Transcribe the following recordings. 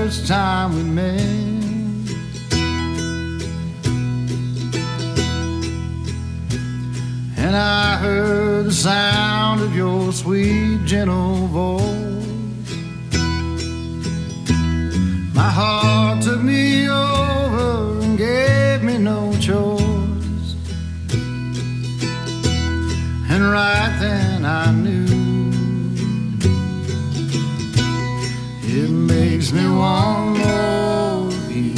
first time we met. And I heard the sound of your sweet, gentle voice. My heart took me over and gave me no choice. And right then I knew it makes me want more of you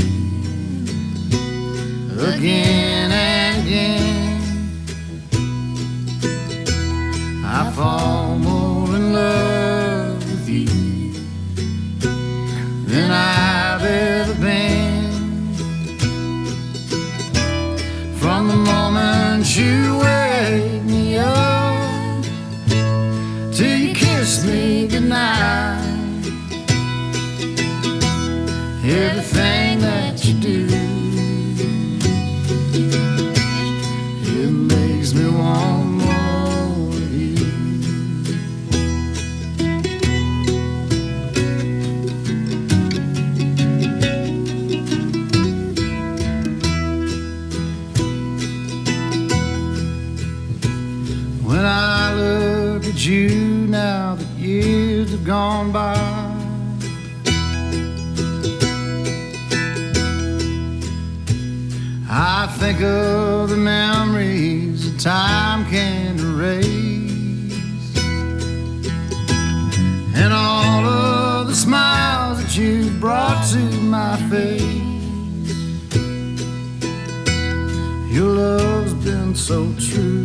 again and again. I fall more in love with you than I've ever been. From the moment you wake me up till you kiss me goodnight, everything that you do, it makes me want more. When I look at you now that years have gone by, I think of the memories that time can't erase, and all of the smiles that you've brought to my face. Your love's been so true,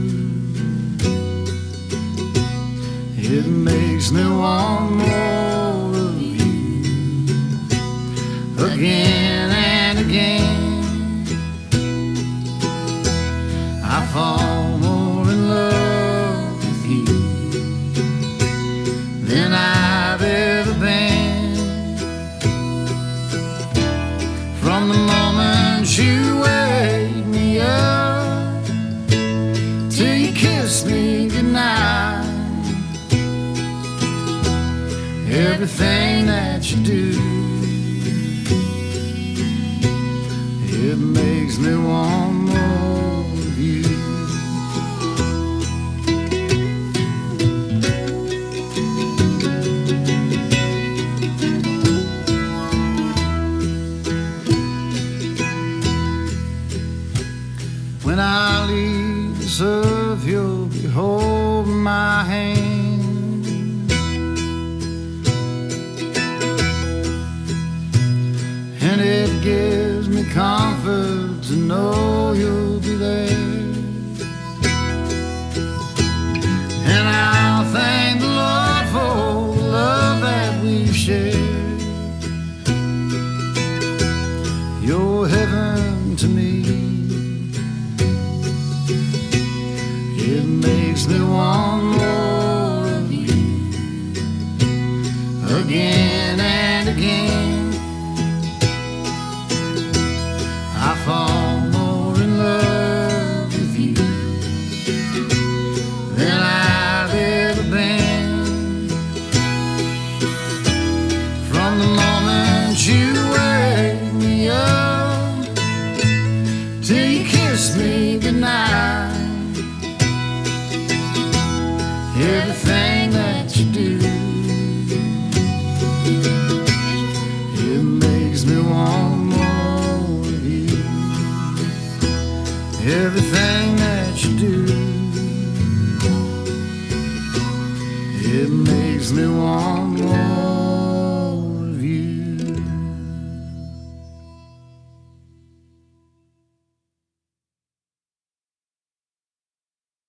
it makes me want more of you again and again. I fall more in love with you than I've ever been. From the moment you wake me up till you kiss me goodnight, everything that you do, it makes me want more of you. When I leave this earth, you'll be holding my hand, and it gives me comfort to know you'll be there. And I'll thank the Lord for the love that we've shared. You're heaven to me, it makes me want more of you again and again. I fall more in love with you than I've ever been. From the moment you wake me up till you kiss me goodnight, everything that you do, it makes me want more of you. Everything that you do, it makes me want more.